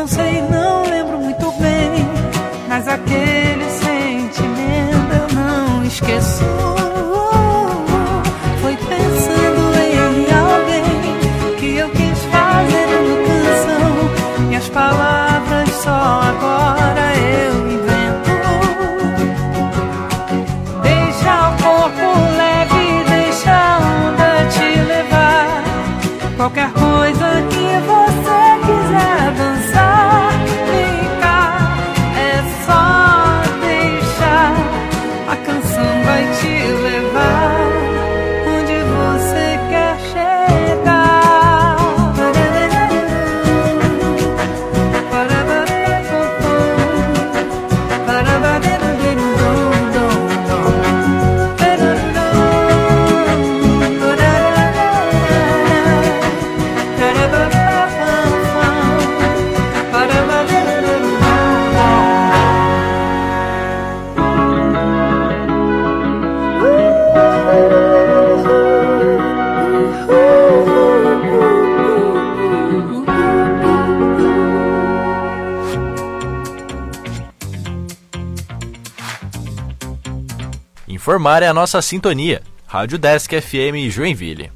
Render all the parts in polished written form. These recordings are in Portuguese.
sei, não lembro muito bem, mas aquele sentimento eu não esqueço. Foi pensando em alguém que eu quis fazer uma canção, e as palavras só agora eu invento. Deixa o corpo leve, deixa a onda te levar. Qualquer coisa que você quiser dançar, vem cá, é só deixar. A canção vai te levar onde você quer chegar. Informar é a nossa sintonia. Rádio Desk FM Joinville.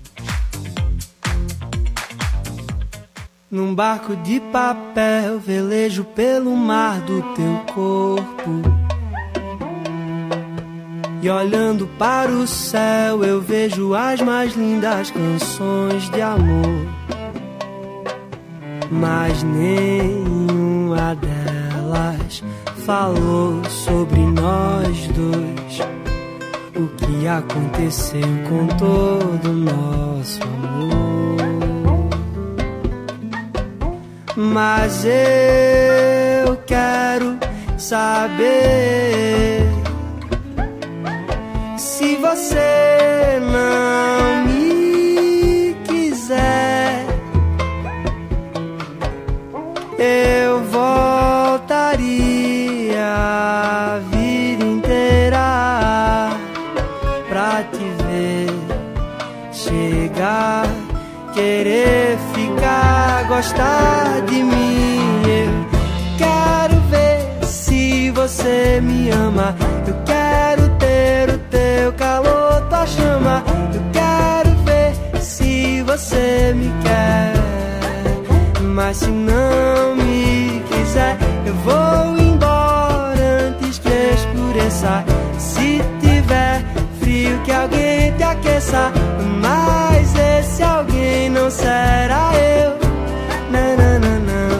Num barco de papel, velejo pelo mar do teu corpo. E olhando para o céu, eu vejo as mais lindas canções de amor. Mas nenhuma delas falou sobre nós dois. O que aconteceu com todo o nosso amor. Mas eu quero saber se você não me quiser. Eu voltaria a vida inteira pra te ver chegar, querer ficar, gostar de mim. Eu quero ver se você me ama. Eu quero ter o teu calor, tua chama. Eu quero ver se você me quer. Mas se não me quiser, eu vou embora antes que escureça. Se tiver frio, que alguém te aqueça. Mas esse alguém não será eu. Não, não, não,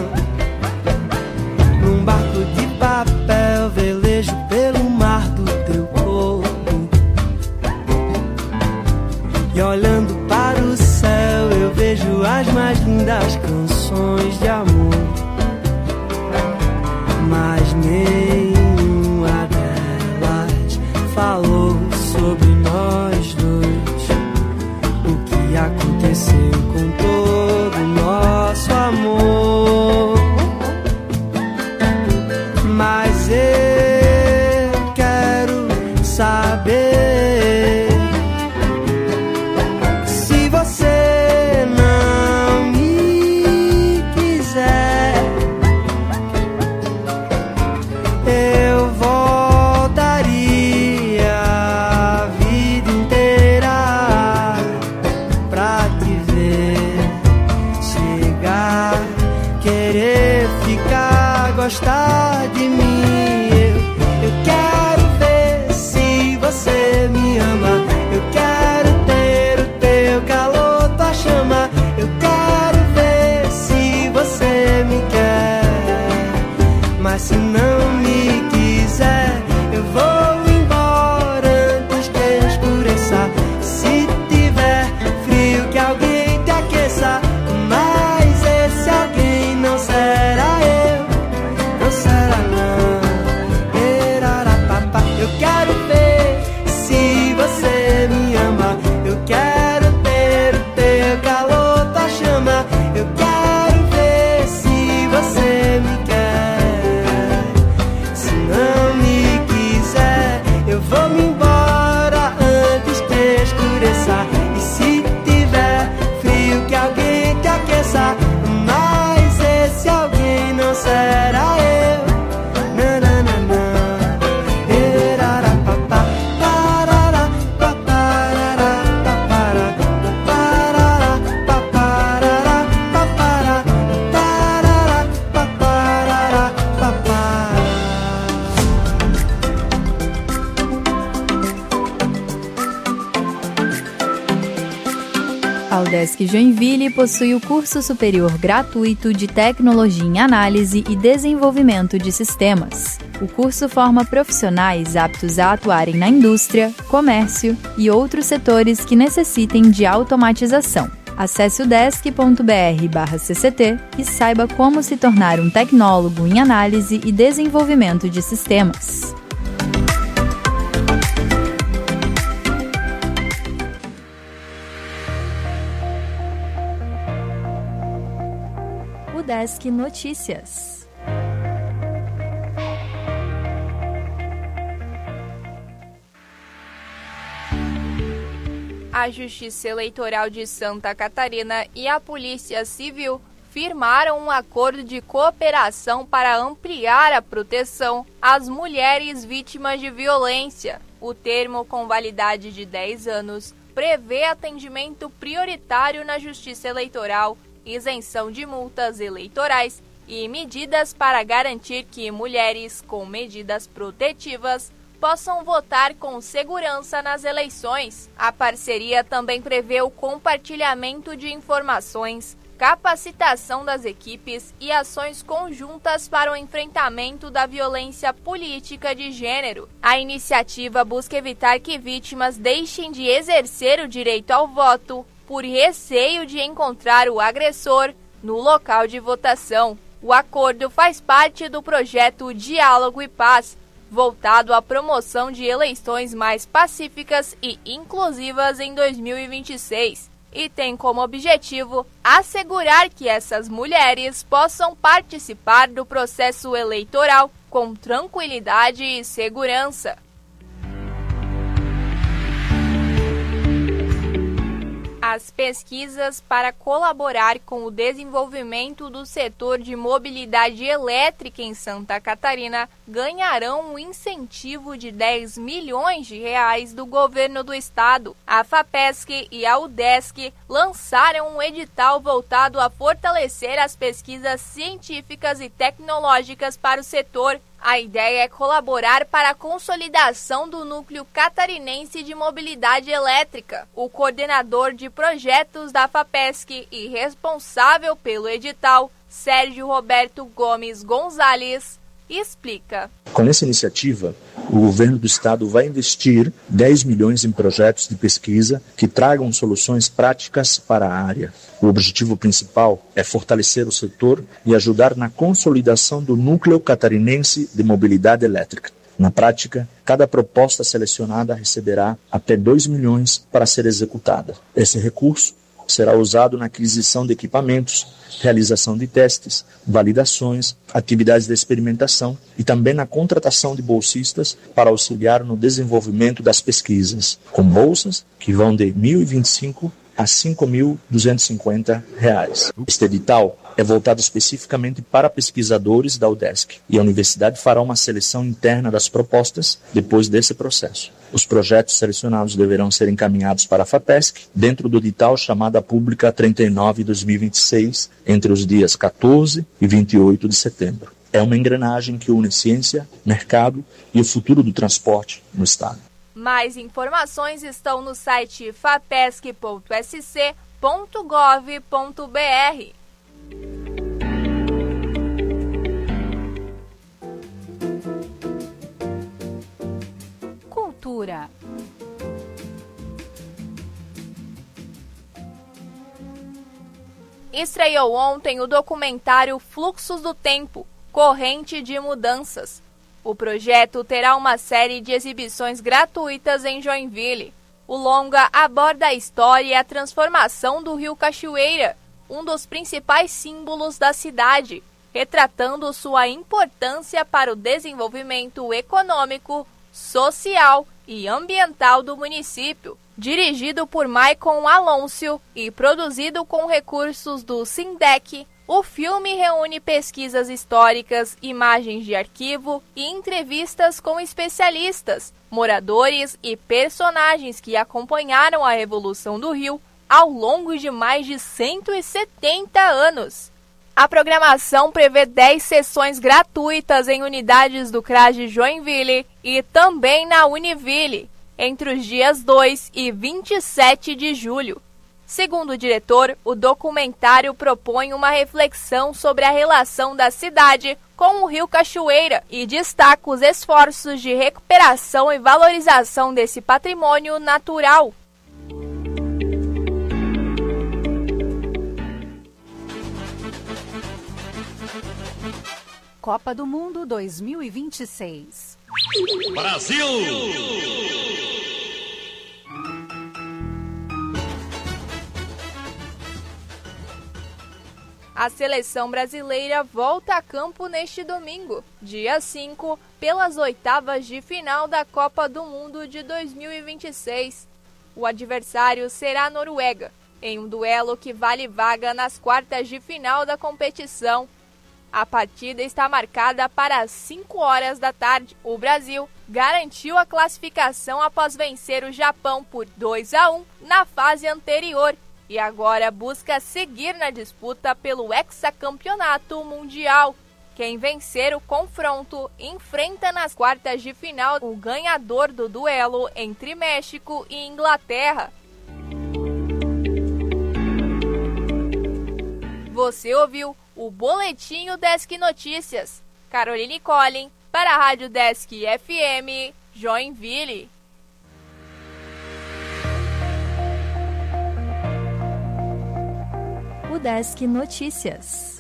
não. Num barco de papel, velejo pelo mar do teu corpo. E olhando para o céu, eu vejo as mais lindas canções de amor. Mas nenhuma delas falou sobre nós dois. O que aconteceu com todo o nosso amor. Mas eu quero saber se você não me quiser. Eu voltaria a vida inteira pra te ver UDESC Joinville possui o curso superior gratuito de Tecnologia em Análise e Desenvolvimento de Sistemas. O curso forma profissionais aptos a atuarem na indústria, comércio e outros setores que necessitem de automatização. Acesse udesc.br/cct e saiba como se tornar um tecnólogo em análise e desenvolvimento de sistemas. UDESC Notícias. A Justiça Eleitoral de Santa Catarina e a Polícia Civil firmaram um acordo de cooperação para ampliar a proteção às mulheres vítimas de violência. O termo, com validade de 10 anos, prevê atendimento prioritário na Justiça Eleitoral, isenção de multas eleitorais e medidas para garantir que mulheres com medidas protetivas possam votar com segurança nas eleições. A parceria também prevê o compartilhamento de informações, capacitação das equipes e ações conjuntas para o enfrentamento da violência política de gênero. A iniciativa busca evitar que vítimas deixem de exercer o direito ao voto por receio de encontrar o agressor no local de votação. O acordo faz parte do projeto Diálogo e Paz, voltado à promoção de eleições mais pacíficas e inclusivas em 2026, e tem como objetivo assegurar que essas mulheres possam participar do processo eleitoral com tranquilidade e segurança. As pesquisas para colaborar com o desenvolvimento do setor de mobilidade elétrica em Santa Catarina ganharão um incentivo de R$10 milhões do governo do estado. A FAPESC e a UDESC lançaram um edital voltado a fortalecer as pesquisas científicas e tecnológicas para o setor. A ideia é colaborar para a consolidação do Núcleo Catarinense de Mobilidade Elétrica. O coordenador de projetos da FAPESC e responsável pelo edital, Sérgio Roberto Gomes Gonzalez, explica. Com essa iniciativa, o governo do estado vai investir 10 milhões em projetos de pesquisa que tragam soluções práticas para a área. O objetivo principal é fortalecer o setor e ajudar na consolidação do Núcleo Catarinense de Mobilidade Elétrica. Na prática, cada proposta selecionada receberá até 2 milhões para ser executada. Esse recurso será usado na aquisição de equipamentos, realização de testes, validações, atividades de experimentação e também na contratação de bolsistas para auxiliar no desenvolvimento das pesquisas, com bolsas que vão de R$ 1.025 a R$ 5.250. Este edital é voltado especificamente para pesquisadores da UDESC e a universidade fará uma seleção interna das propostas depois desse processo. Os projetos selecionados deverão ser encaminhados para a FAPESC dentro do edital Chamada Pública 39/2026 entre os dias 14 e 28 de setembro. É uma engrenagem que une ciência, mercado e o futuro do transporte no estado. Mais informações estão no site fapesc.sc.gov.br. Cultura. Estreou ontem o documentário Fluxos do Tempo, Corrente de Mudanças. O projeto terá uma série de exibições gratuitas em Joinville. O longa aborda a história e a transformação do Rio Cachoeira, um dos principais símbolos da cidade, retratando sua importância para o desenvolvimento econômico, social e ambiental do município. Dirigido por Maicon Alonso e produzido com recursos do Sindec, o filme reúne pesquisas históricas, imagens de arquivo e entrevistas com especialistas, moradores e personagens que acompanharam a Revolução do Rio ao longo de mais de 170 anos. A programação prevê 10 sessões gratuitas em unidades do CRAS de Joinville e também na Univille, entre os dias 2 e 27 de julho. Segundo o diretor, o documentário propõe uma reflexão sobre a relação da cidade com o Rio Cachoeira e destaca os esforços de recuperação e valorização desse patrimônio natural. Copa do Mundo 2026. Brasil! A seleção brasileira volta a campo neste domingo, dia 5, pelas oitavas de final da Copa do Mundo de 2026. O adversário será a Noruega, em um duelo que vale vaga nas quartas de final da competição. A partida está marcada para as 5 horas da tarde. O Brasil garantiu a classificação após vencer o Japão por 2-1 na fase anterior e agora busca seguir na disputa pelo hexacampeonato mundial. Quem vencer o confronto enfrenta nas quartas de final o ganhador do duelo entre México e Inglaterra. Você ouviu o Boletim Desk Notícias. Caroline Collin, para a Rádio Desk FM, Joinville. O Desk Notícias.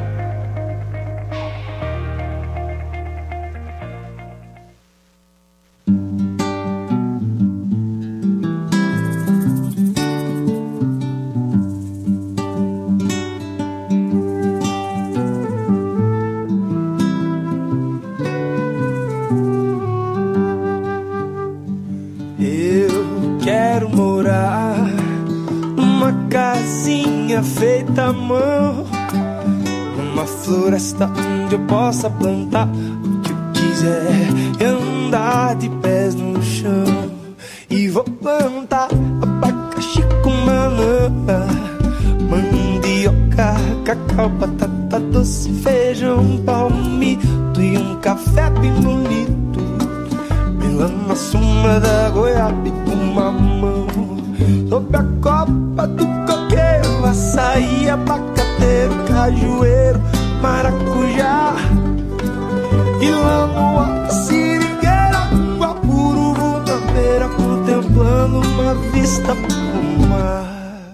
Feita à mão, numa floresta onde eu possa plantar o que eu quiser e andar de pés no chão. E vou plantar abacaxi com banana, mandioca, cacau, batata doce, feijão, palmito e um café bem bonito, melando a suma da goiaba e com mamão. Sob a copa do coqueiro, açaí, abacateiro, cajueiro, maracujá. E lá no alto, seringueira, guapuruvu na beira, contemplando uma vista pro mar.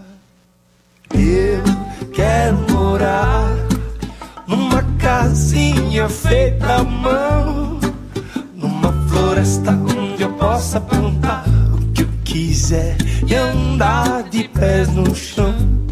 Eu quero morar numa casinha feita à mão, numa floresta onde eu possa plantar o que eu quiser e andar de pés no chão.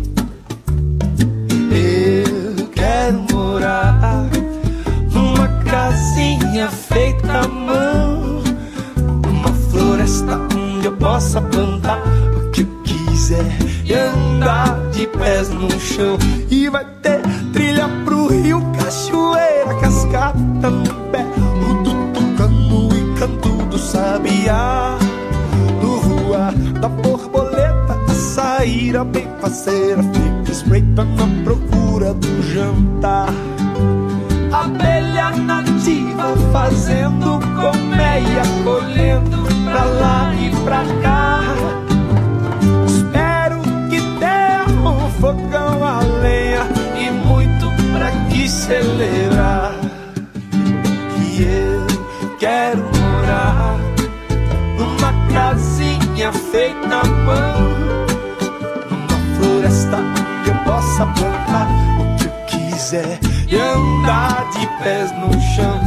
Eu quero morar numa casinha feita à mão, numa floresta onde eu possa plantar o que eu quiser e andar de pés no chão. E vai ter trilha pro rio, cachoeira, cascata no pé, o tutucano e canto do sabiá, do voar da borboleta, a saíra bem faceira, fica espreitando na procura do jantar. Abelha nativa fazendo colmeia, colhendo pra lá e pra cá. Espero que tenha um fogão a lenha e muito pra que celebrar. E eu quero morar numa casinha feita à mão, numa floresta onde eu possa plantar o que eu quiser e andar de pés no chão.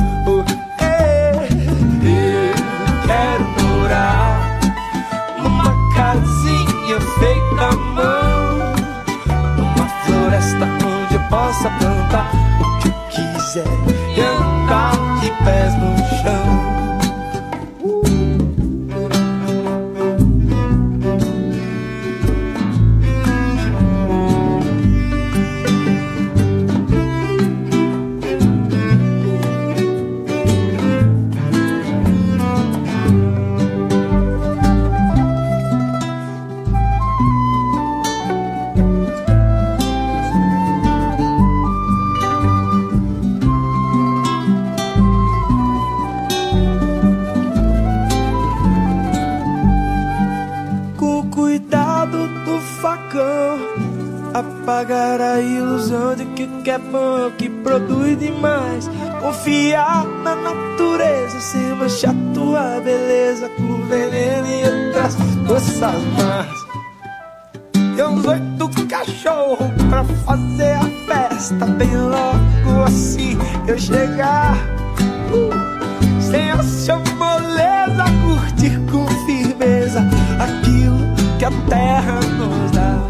Eu quero morar numa casinha feita à mão, numa floresta onde eu possa plantar o que eu quiser e andar de pés no chão. apagar a ilusão de que o que é bom é o que produz demais. Confiar na natureza sem manchar tua beleza com veneno e outras coisas más. Tem uns 8 cachorros pra fazer a festa. Bem logo assim que eu chegar, sem a sua moleza, curtir com firmeza aquilo que a terra nos dá.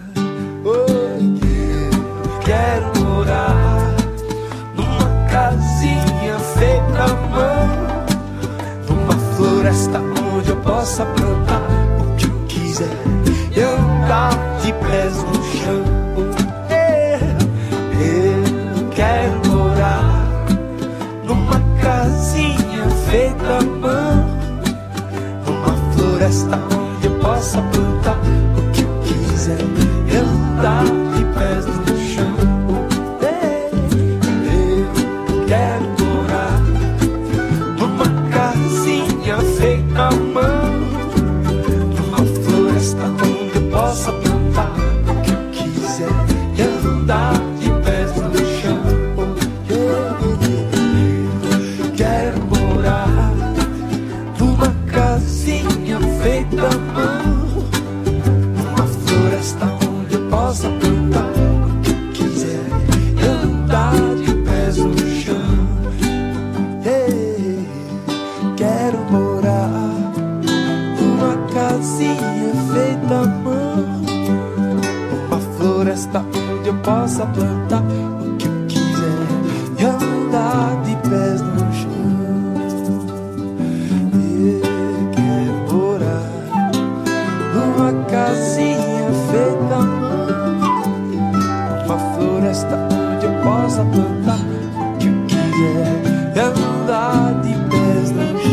Quero morar numa casinha feita à mão, numa floresta onde eu possa plantar o que eu quiser e andar de pés no chão. Eu quero morar numa casinha feita à mão, numa floresta onde eu possa plantar o que eu quiser e andar de pés no chão. Eu quero morar numa casinha feita à mão, numa floresta onde eu possa plantar o que eu quiser e andar de pés no chão. Eu quero morar numa casinha feita à mão, numa floresta onde eu possa plantar o que eu quiser e andar de pés no chão. Quero morar numa casinha feita à mão, numa floresta onde eu possa plantar o que eu quiser e andar de pés no chão. Quero morar numa casinha feita à mão, numa floresta onde eu possa plantar o que eu quiser e andar de pés no chão.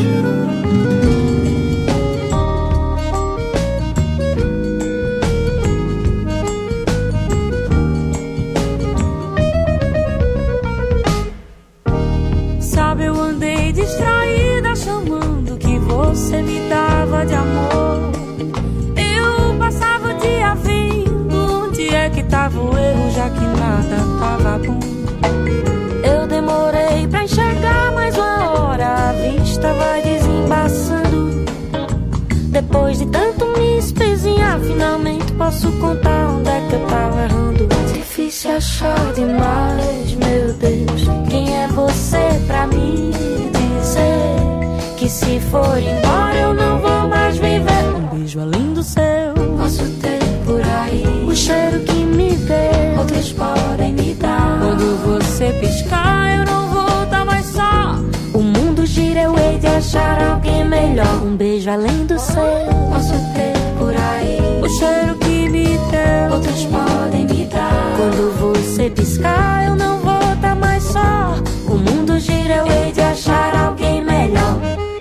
Sabe, eu andei distraída chamando que você me dava de amor. Eu passava o dia vendo onde é que tava o erro, já que nada tava bom. Eu demorei pra enxergar mais uma hora, a vista vai desembaçando. Depois de tanto me espezinhar, finalmente posso contar onde é que eu tava errando. Difícil achar demais, meu Deus, quem é você pra me dizer que se for embora eu não vou mais viver? Um beijo além do céu posso ter por aí, o cheiro que me deu outros podem me dar. Quando você piscar eu não vou estar mais só, o mundo gira, eu hei de achar alguém melhor. Um beijo além do céu posso ter por aí, o cheiro que me deu outros podem me dar. Quando você piscar eu não vou estar mais só, o mundo gira, eu hei de achar alguém melhor.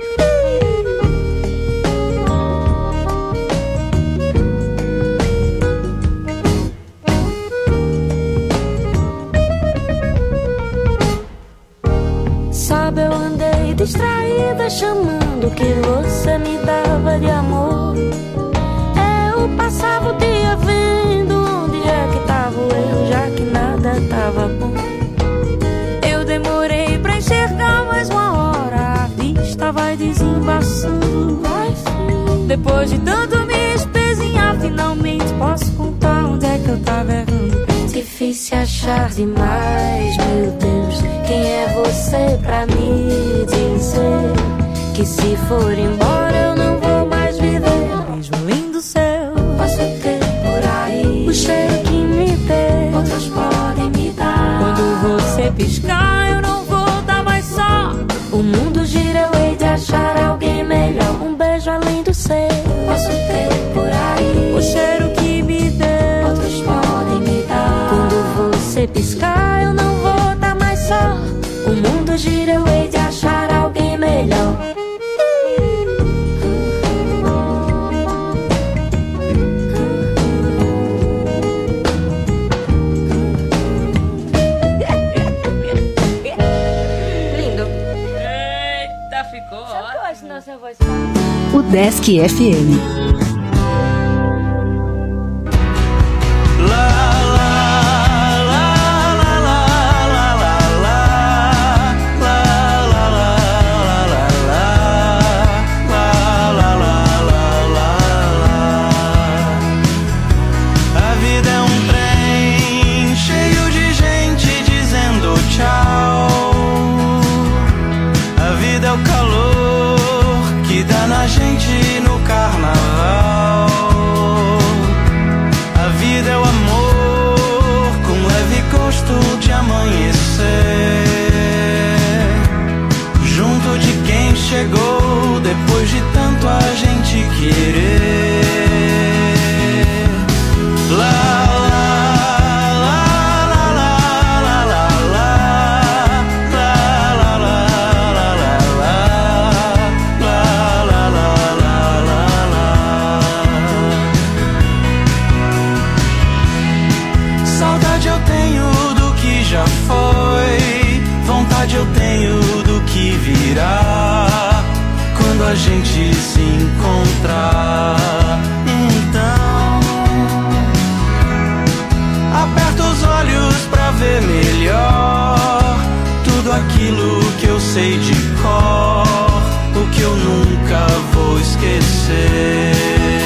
Sabe, eu andei distraída chamando que você me dava de amor. Eu passava o dia vendo onde é que tava o erro, já que nada tava bom. Eu demorei pra enxergar mais uma hora, a vista vai desembaçando. Depois de tanto me espezinhar, finalmente posso contar onde é que eu tava errando. Difícil achar demais, meu Deus, quem é você pra me dizer que se for embora eu não vou mais viver? Um beijo além do céu posso ter por aí, o cheiro que me deu outros podem me dar. Quando você piscar eu não vou estar mais só, o mundo gira, eu hei de achar alguém melhor. Um beijo além do céu posso ter por aí, o cheiro que me deu outros podem me dar. Quando você piscar eu não vou estar mais só, o mundo gira, eu hei de achar alguém melhor. Lindo. Eita, ficou ótimo. Sabe o que eu acho nossa voz? O Desk FM. La, la. a gente se encontrar. Então, aperto os olhos pra ver melhor tudo aquilo que eu sei de cor, o que eu nunca vou esquecer.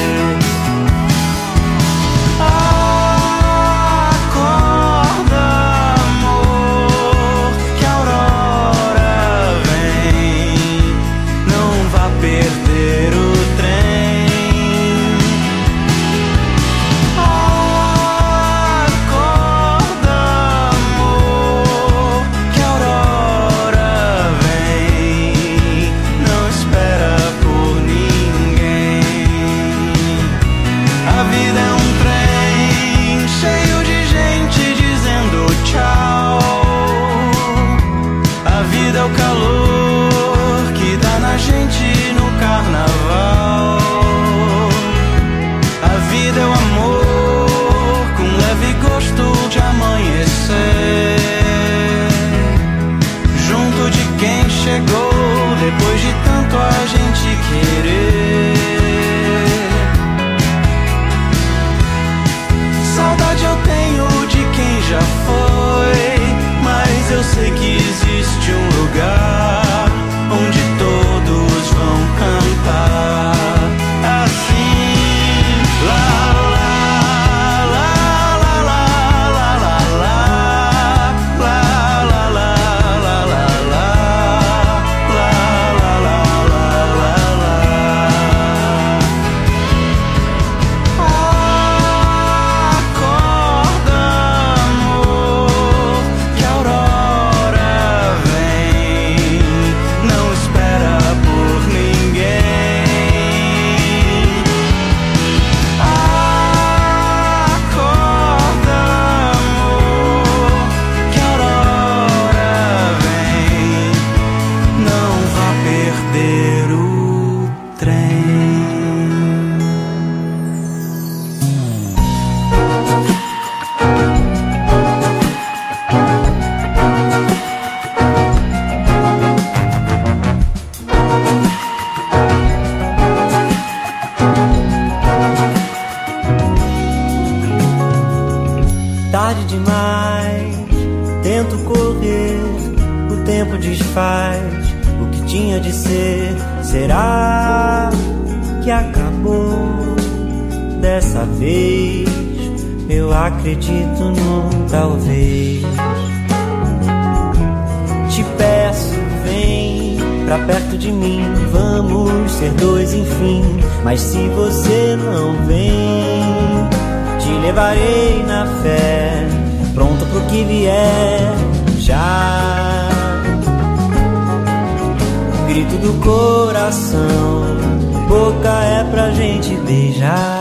Depois de tanto a gente querer, saudade eu tenho de quem já foi, mas eu sei que existe um lugar onde todos vão cantar assim, lá. Tarde demais, tento correr, o tempo desfaz o que tinha de ser. Será que acabou dessa vez? Eu acredito no talvez. Te peço, vem pra perto de mim, vamos ser dois enfim. Mas se você não vem, te levarei na fé, pronto pro que vier já. Grito do coração, boca é pra gente beijar.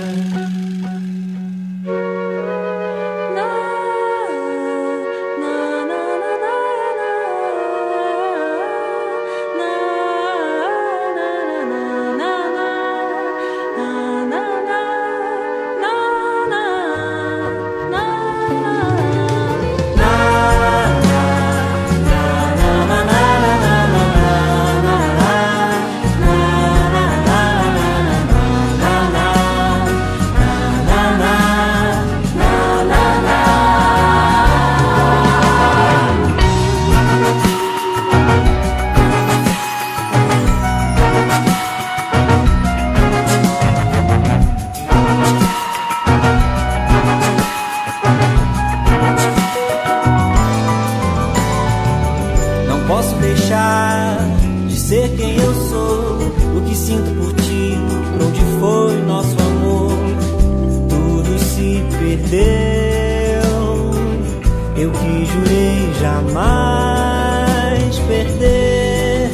Eu que jurei jamais perder.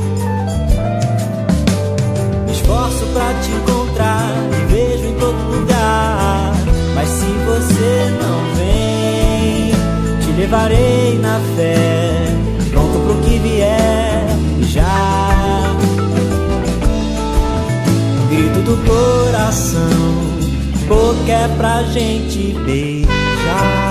Me esforço pra te encontrar, te vejo em todo lugar. Mas se você não vem, te levarei na fé, pronto pro que vier já. Grito do coração, boca é pra gente beijar.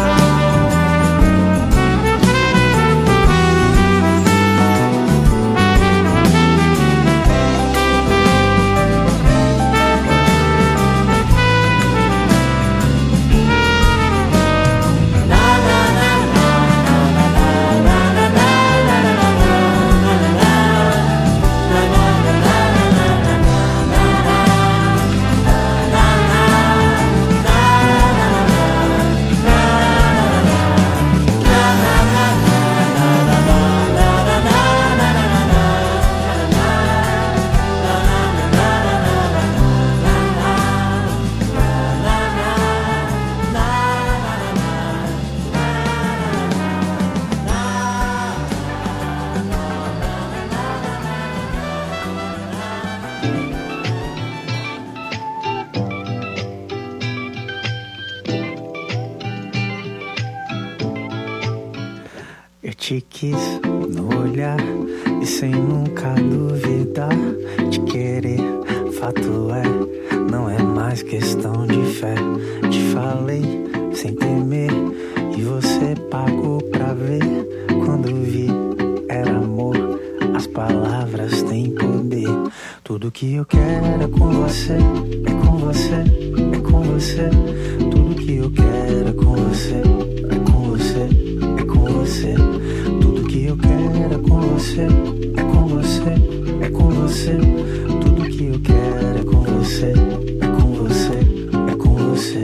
te quis no olhar e sem nunca duvidar de querer. Fato é, não é mais questão de fé. Te falei sem temer e você pagou pra ver. Quando vi, era amor. As palavras têm poder. Tudo que eu quero é com você, é com você, é com você. Tudo que eu quero é com você, é com você, é com você. Tudo que eu quero é com você, é com você, é com você. Tudo que eu quero é com você, é com você, é com você.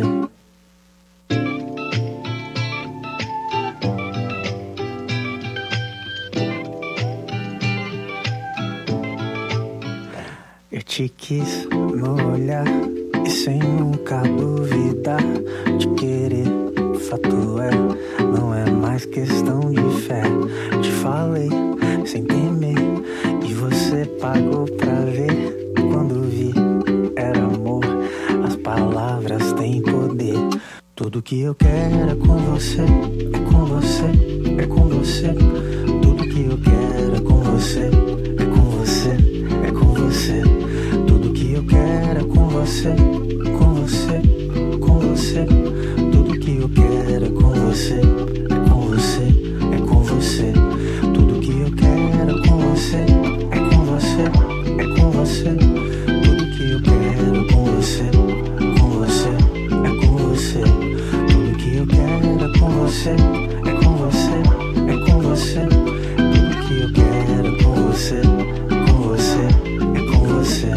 Eu te quis no olhar e sem nunca duvidar de querer. Fato é, não é mais questão de fé. Te falei sem temer e você pagou pra ver. Quando vi, era amor. As palavras têm poder. Tudo que eu quero é com você, é com você, é com você. Tudo que eu quero é com você, é com você, é com você. Tudo que eu quero é com você, com você, com você. Tudo que eu quero é com você, é com você, é com você. Tudo que eu quero é com você, é com você, é com você. Tudo que eu quero é com você, com você, é com você. Tudo que eu quero é com você, é com você, é com você. Tudo que eu quero é com você, com você, é com você.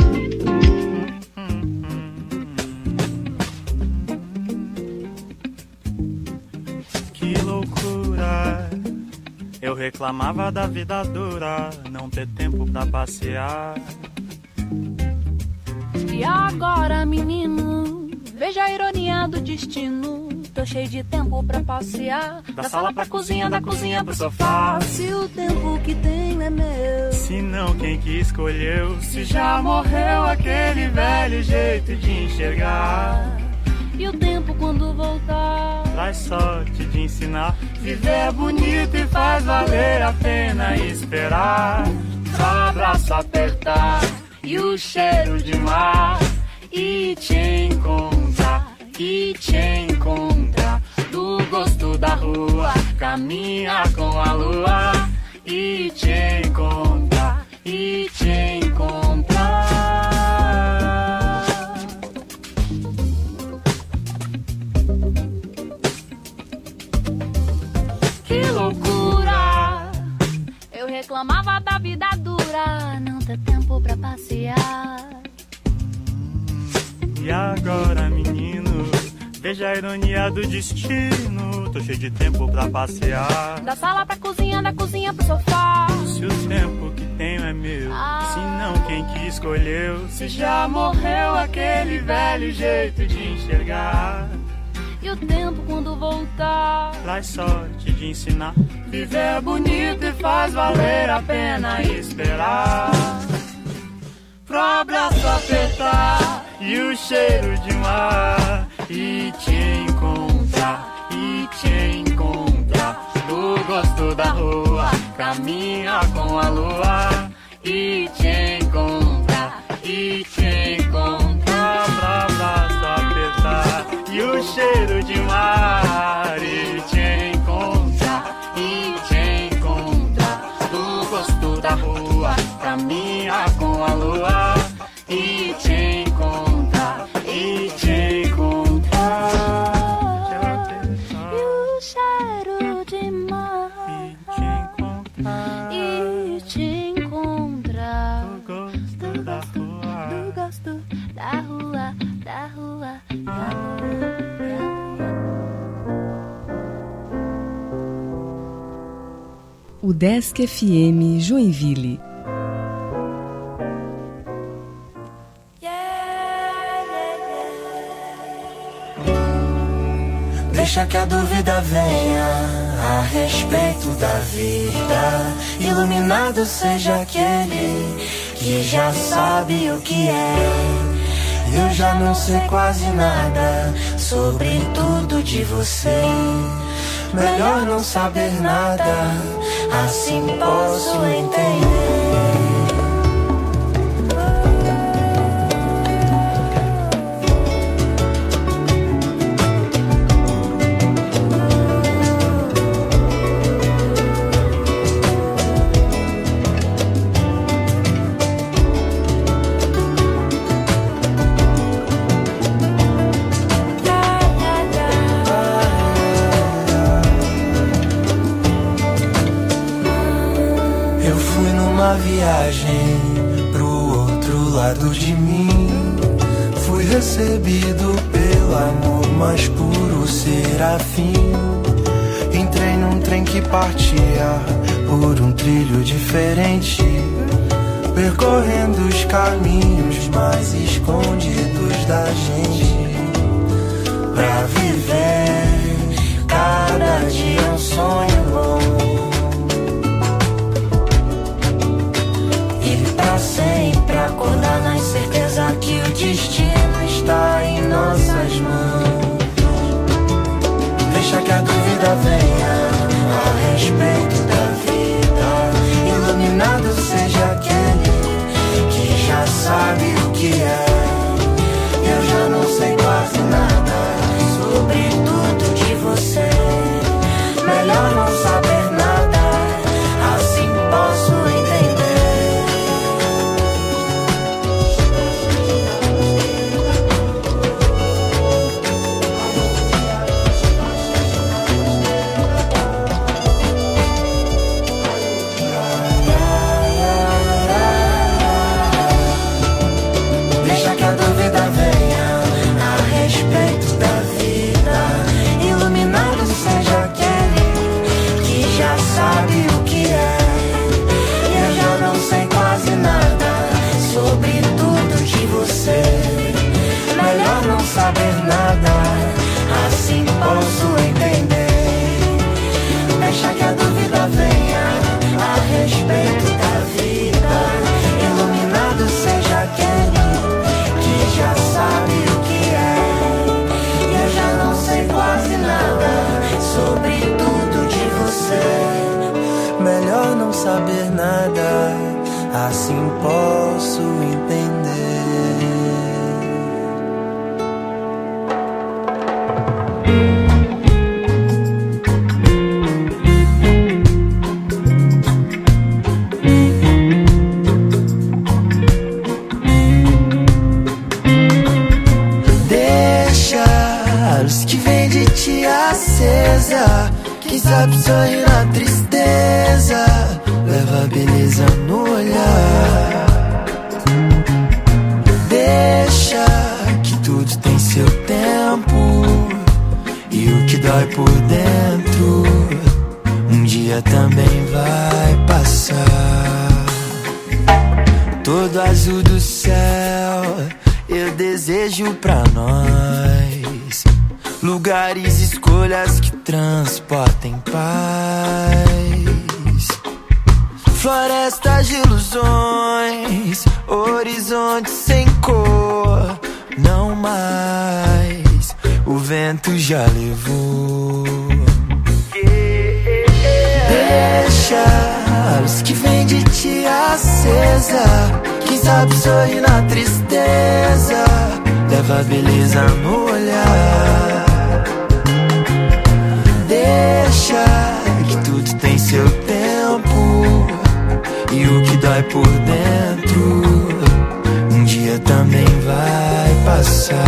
Que loucura, eu reclamava da vida dura, não ter tempo pra passear. E agora, menino, veja a ironia do destino. Tô cheio de tempo pra passear, da sala pra cozinha, da cozinha pro sofá. Se o tempo que tenho é meu, se não, quem que escolheu? Se já morreu aquele velho jeito de enxergar. E o tempo quando voltar traz sorte de ensinar. Viver é bonito e faz valer a pena esperar. Só abraço apertar e o cheiro de mar. E te encontrar, e te encontrar. Do gosto da rua, caminhar com a lua. E te encontrar, e te encontrar. Que loucura, eu reclamava da vida dura, não ter tempo pra passear. E agora, menino, veja a ironia do destino. Tô cheio de tempo pra passear, da sala pra cozinha, da cozinha pro sofá. Se o tempo que tenho é meu, se não, quem que escolheu? Se já morreu aquele velho jeito de enxergar. E o tempo quando voltar traz sorte de ensinar. Viver é bonito e faz valer a pena esperar. Pro abraço apertar e o cheiro de mar. E te encontrar, e te encontrar. Do gosto da rua, caminhar com a lua. E te encontrar, e te encontrar. Pro abraço apertar e o cheiro de mar. E te encontrar, e te encontrar. Do gosto da rua, caminhar com a lua. E te encontrar, e te encontrar. E o cheiro de mar. E te encontrar, E te encontrar. do gosto da rua, do gosto da rua, da rua, da rua. UDESC FM Joinville. Deixa que a dúvida venha a respeito da vida. Iluminado seja aquele que já sabe o que é. Eu já não sei quase nada sobre tudo de você. melhor não saber nada, assim posso entender. Viagem pro outro lado de mim, fui recebido pelo amor mais puro, serafim. Entrei num trem que partia por um trilho diferente, percorrendo os caminhos mais escondidos da gente. Pra viver cada dia um sonho bom, sempre acordar na certeza que o destino está em nossas mãos. Deixa que a dúvida venha a respeito da vida, iluminado seja aquele que já sabe o que é. Eu já não sei quase nada sobre tudo de você, melhor não saber nada, assim posso entender. Melhor não saber nada, assim posso entender. Deixa que a dúvida venha a respeito da vida, iluminado seja aquele que já sabe o que é. E eu já não sei quase nada sobre tudo de você. Melhor não saber nada, assim posso entender. Acesa, quem sabe sorrir na tristeza, leva a beleza no olhar. Deixa que tudo tem seu tempo, e o que dói por dentro um dia também vai passar. Todo azul do céu eu desejo pra nós, lugares, escolhas que transportem paz. Florestas de ilusões, horizontes sem cor, não mais, o vento já levou. Deixa a luz que vem de ti acesa, quem sabe sorrir na tristeza, leva a beleza no olhar. Deixa que tudo tem seu tempo, e o que dói por dentro um dia também vai passar.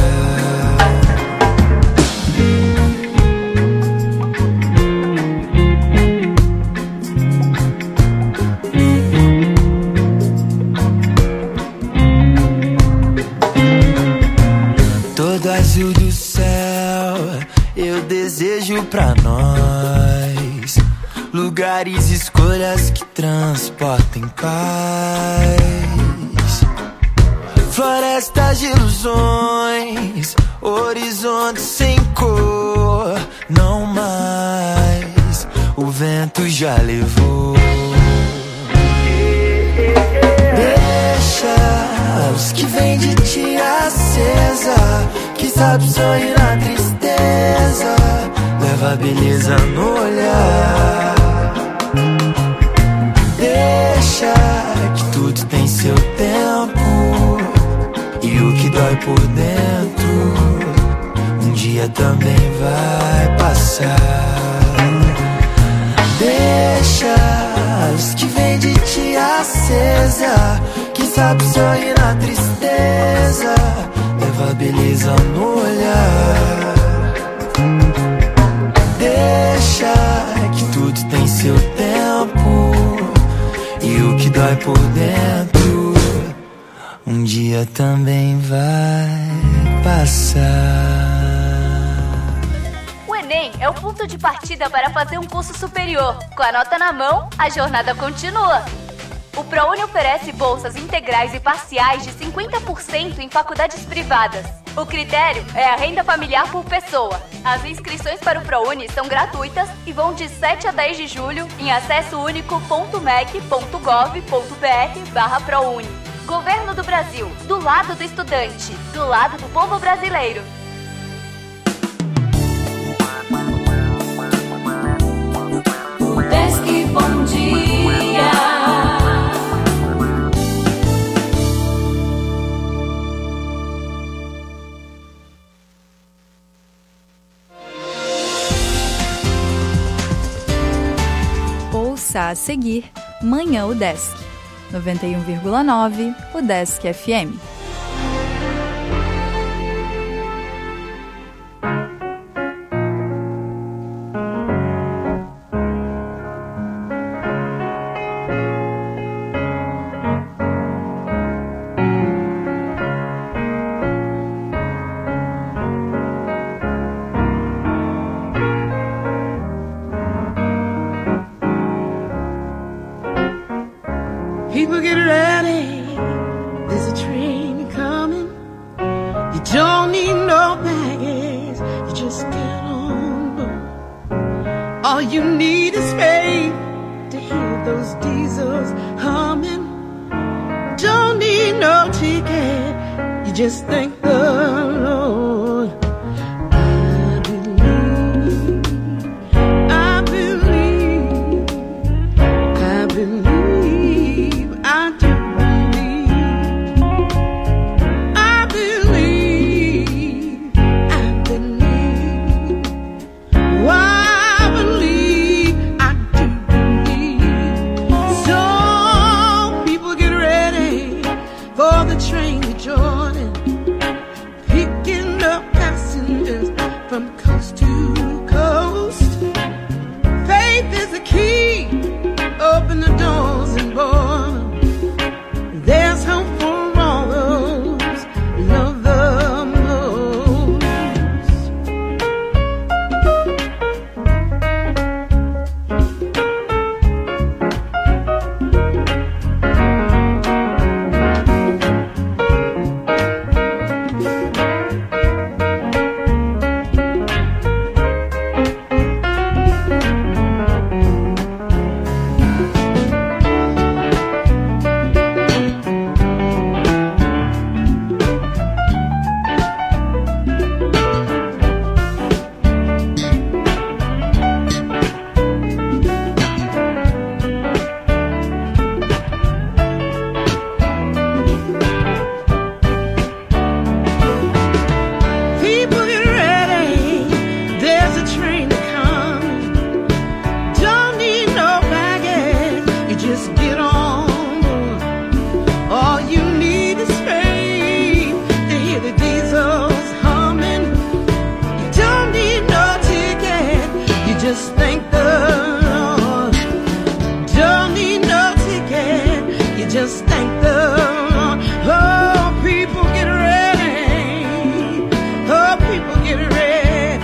Todo azul do céu eu desejo pra nós, lugares, escolhas que transportem paz. Florestas de ilusões, horizontes sem cor, não mais, o vento já levou. Deixa a luz que vem de ti acesa, que sabe sorrir na tristeza, leva leva a beleza no olhar. Deixa que tudo tem seu tempo, e o que dói por dentro um dia também vai passar. Deixa a luz que vem de ti acesa, quem sabe sorrir na tristeza, leva a beleza no olhar. Deixa que tudo tem seu tempo, e o que dói por dentro um dia também vai passar. O Enem é o ponto de partida para fazer um curso superior. Com a nota na mão, a jornada continua. O ProUni oferece bolsas integrais e parciais de 50% em faculdades privadas. O critério é a renda familiar por pessoa. As inscrições para o ProUni são gratuitas e vão de 7 a 10 de julho em acessounico.mec.gov.br/ProUni. Governo do Brasil, do lado do estudante, do lado do povo brasileiro. Desk Bom Dia. Ouça a seguir Manhã o Desk, 91,9 o Desk FM. People get ready, there's a train coming. You don't need no baggage, you just get on board. All you need is faith to hear those diesels humming. Don't need no ticket, you just thank the Lord. I believe, I believe. From coast to coast, faith is the key. Open the doors and boy, there's hope for all those who love the most. Just thank the Lord. Don't need no ticket, you just thank the Lord. Oh, people get ready. Oh, people get ready.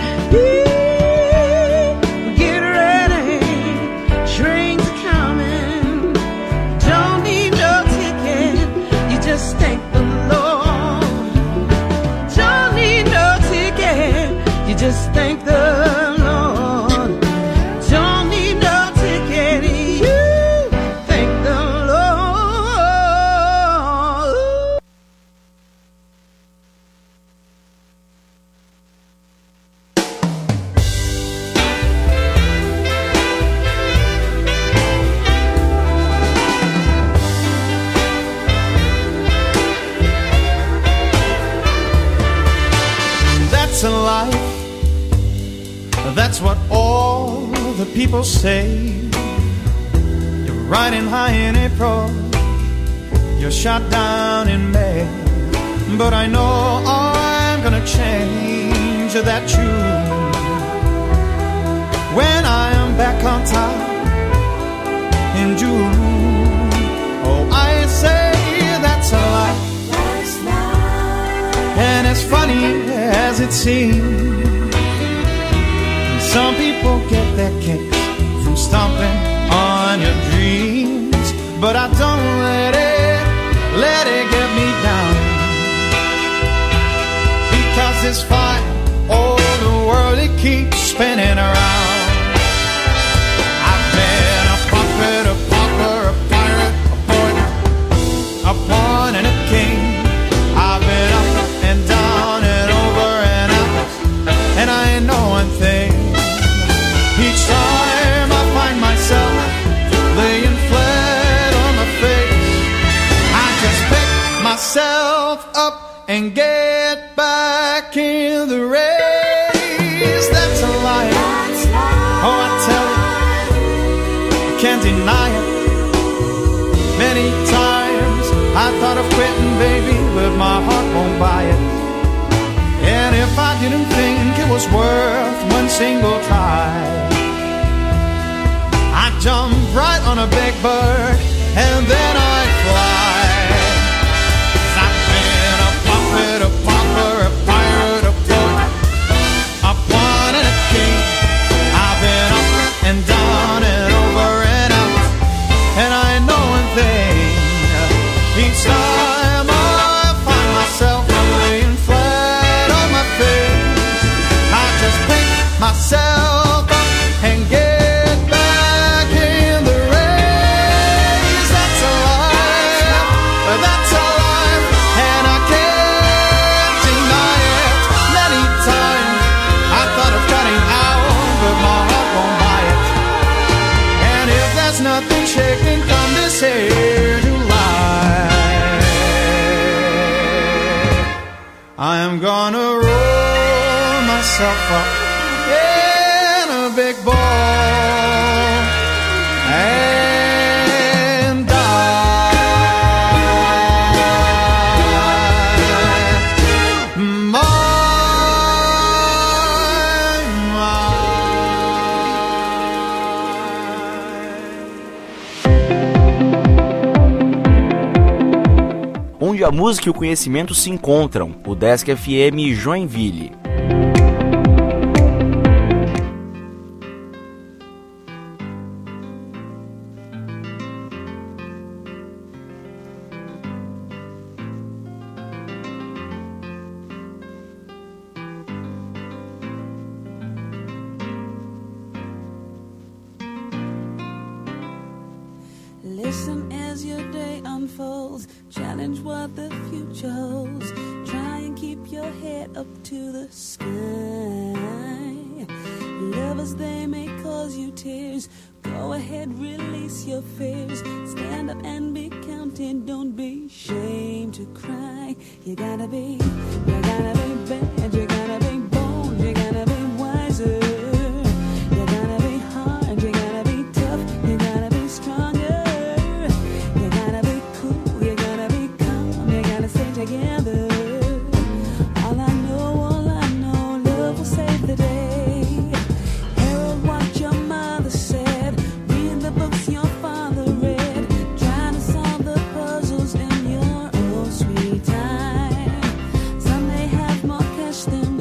Get ready. Trains are coming. Don't need no ticket, you just thank the Lord. Don't need no ticket, you just thank the Lord. Don't need no ticket, you thank the Lord. people say you're riding high in April, you're shot down in May. But I know I'm gonna change that tune when I am back on top in June. Oh, I say that's a lie, and as funny as it seems, some people get their kicks from stomping on your dreams. But I don't let it get me down, because it's fine, oh, the world it keeps spinning around. I've been a prophet, a pauper, a pirate, a poet, a pawn and a king. I've been up and down and over and out, and I know one thing. Each time I find myself laying flat on my face, I just pick myself up and get back in the race. That's a lie. Oh, I tell you, I can't deny it. Many times I thought of quitting, baby, but my heart won't buy it. And if I didn't think it was worth one single try, I'd jump right on a big bird and then I'd fly. 'Cause I've been a prophet, a pauper, a pirate, a poet, a pawn and a king. I've been up and down and over and out, and I know one thing. Each time I find myself laying flat on my face, I just pick myself up and get back in the race. That's a life, that's a life, and I can't deny it. Many times I thought of cutting out, but my heart won't buy it. And if there's nothing shaking come this here July, I am gonna roll myself up in a big ball and die. My. Onde a música e o conhecimento se encontram, o Desk FM Joinville. Listen as your day unfolds, challenge what the future holds, try and keep your head up to the sky. Lovers, they may cause you tears, go ahead, release your fears, stand up and be counted, don't be ashamed to cry. You gotta be bad, you gotta be bold, you gotta be wiser, you gotta be hard, you gotta be tough, you gotta be stronger, you gotta be cool, you gotta be calm, you gotta stay together. All I know, love will save the day. Herald what your mother said, read the books your father read, try to solve the puzzles in your own sweet time. Some may have more cash than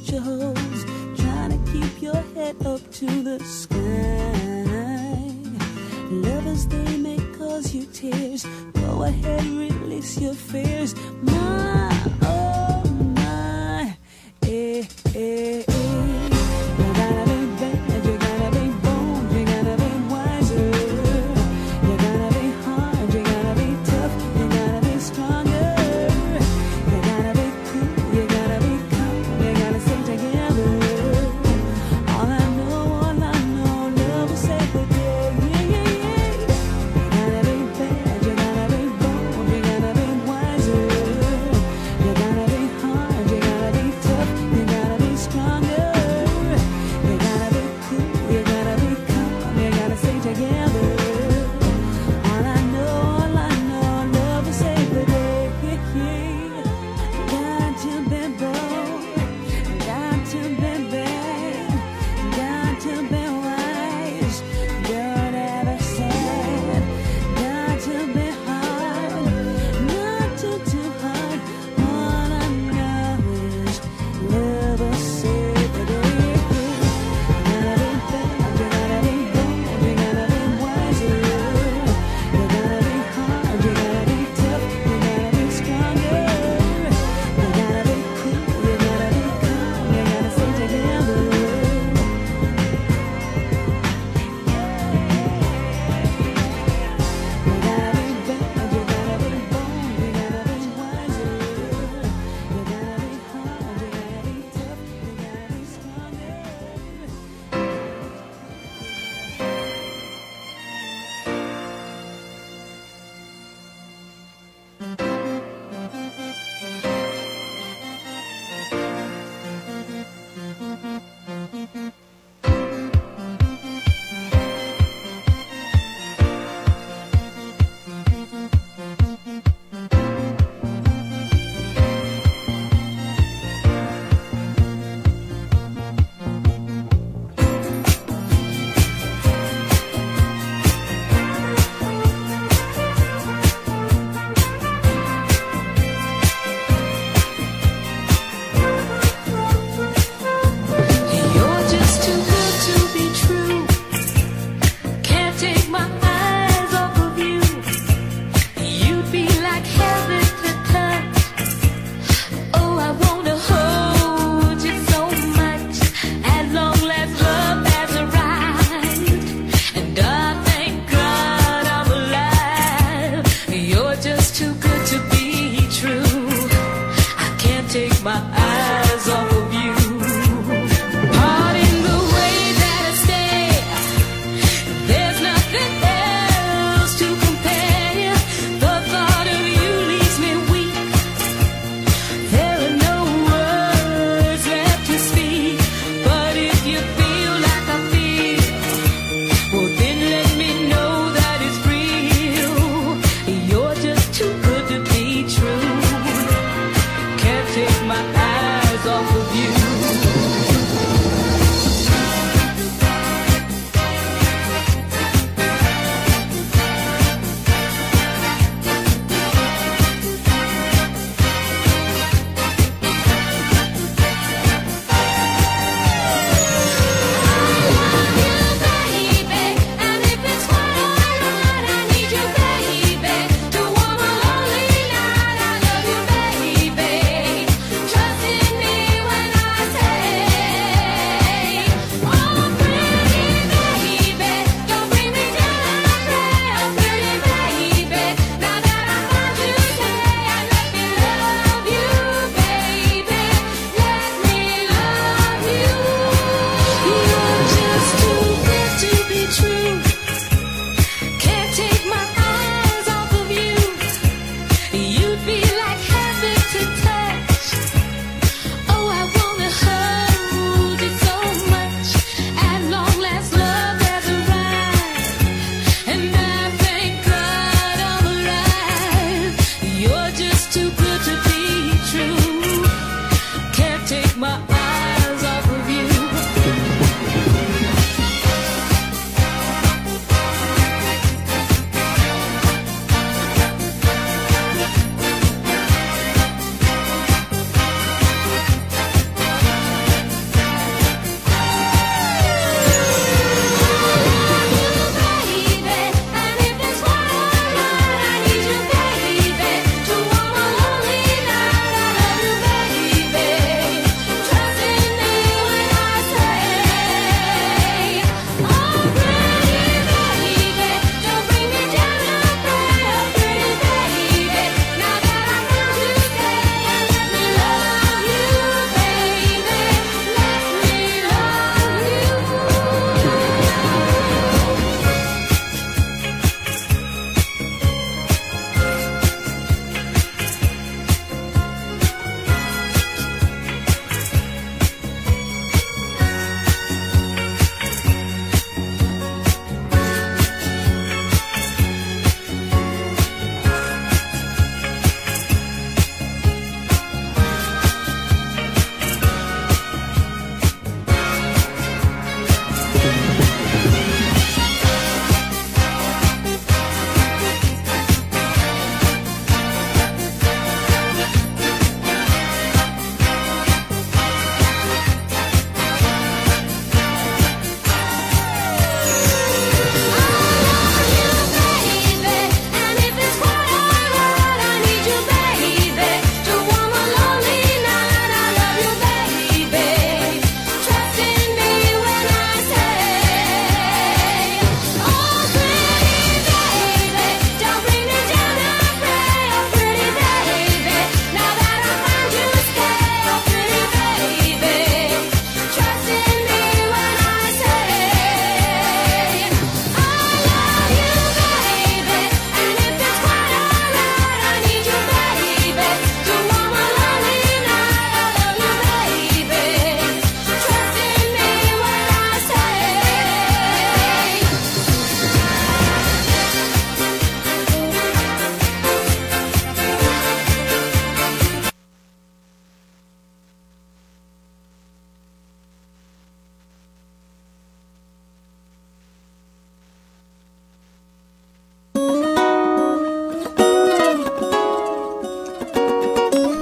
your hopes, trying to keep your head up to the sky. Lovers, they may cause you tears. Go ahead, release your fears. My, oh my, eh, eh, eh. You gotta be bad, you gotta be bold, you gotta be wiser. You gotta be hard, you gotta be tough, you gotta be stronger. You gotta be cool, you gotta be calm, you gotta stay together. All I know, love will save the day. Yeah, yeah, yeah. You gotta be bad, you gotta be bold, you gotta be wiser. You gotta be hard, you gotta be tough, you gotta be strong.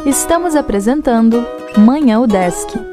Estamos apresentando Manhã UDESC.